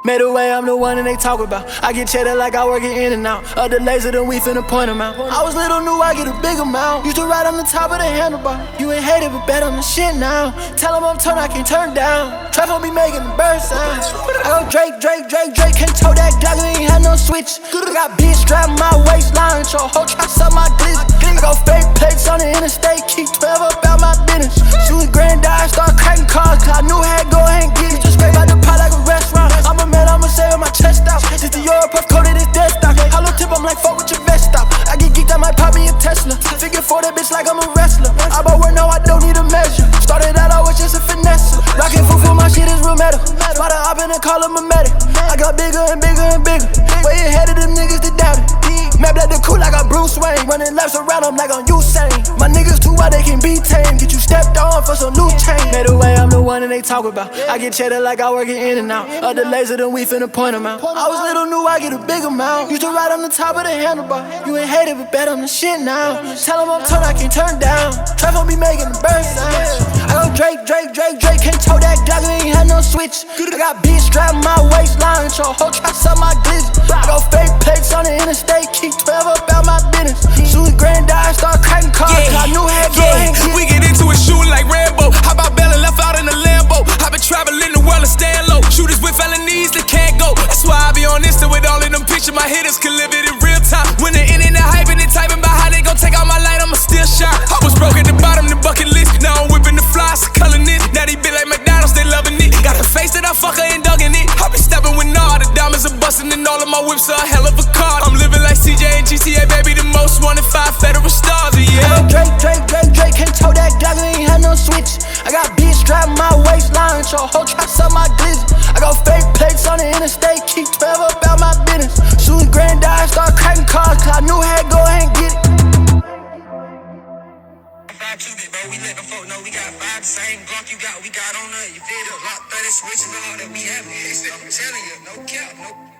Made a way, I'm the one and they talk about. I get cheddar like I work it in and out. Other laser than we finna point them out. I was little, knew I get a big amount. Used to ride on the top of the handlebar. You ain't hated, but bet on the shit now. Tell them I'm turned, I can't turn down. Trap be making the bird sound. I go Drake, can't tow that Glock, you ain't had no switch. I got bitch strapped my waistline, your whole trap up my glitz. I go fake plates on the interstate, keep 12 up out my business. Shooting granddad, start cracking cars, cause I knew I had go ahead and get it. Just scrape out the pot like a restaurant. I'm a man, I'ma say with my chest out. This the Europe, puff coated, this death stock. Hollow tip, I'm like, fuck with your vest out. I get geeked, I might pop me a Tesla. Figure for that bitch like I'm a wrestler. I bought work, no, I don't need a measure. Started out, I was just a finesse. Rockin' fufu, my shit is real metal. Spot up in and call him a medic. I got bigger and bigger and bigger. Way ahead of them niggas that doubt it. Map like the cool like I'm Bruce Wayne. Running laps around them like I'm Usain. My niggas too wild, they can be tame. Get you stepped on for some loose chain. Made a way, I'm the one and they talk about. I get cheddar like I work it in and out. Other laser than we finna point them out. I was little, knew I get a big amount. Used to ride on the top of the handlebar. You ain't hated, but bet on the shit now. Tell them I'm turned, I can't turn down. Trap be making the bird sound. I go Drake, can't tow that Glock, you ain't had no switch. I got bitch strapped my waistline, your whole trap up my glitz. I go fake plates on the interstate, keep 12 up out my business. Shooting granddad, start cracking cars, cause I knew I had go ahead and get it. We get into it shooting like Rambo. How about Bella left out in the Lambo? I been traveling the world and staying low. Shooters with felonies that can't go. That's why I be on Insta with all of them pictures. My hitters can live it in real time. When the internet hyping and typing about how they gon' take out my light, I'ma still shine. I was broke at the bottom, the bucket list. Now I'm whipping the flies, color this. Now they big like McDonald's, they loving it. Got the face that I fuck her and dugging it. I be stepping with all the diamonds are busting and all of my whips are a hell of a car. I'm living like CJ and GTA, baby, the most wanted 5 federal stars, yeah. Drake, can't tow that Glock, you ain't had no switch. I got bitch strapped my waistline, your whole trap up my glitz. I got fake plates on the interstate, keep 12 up out my business. Shooting granddad, start cracking cars, cause I knew I had go ahead and get it. 5 Cuban, bro, we let them folk know we got 5 the same Glock you got, we got on her. You feel it? Lock 30 switches, all that we have. I'm telling you, no cap, no.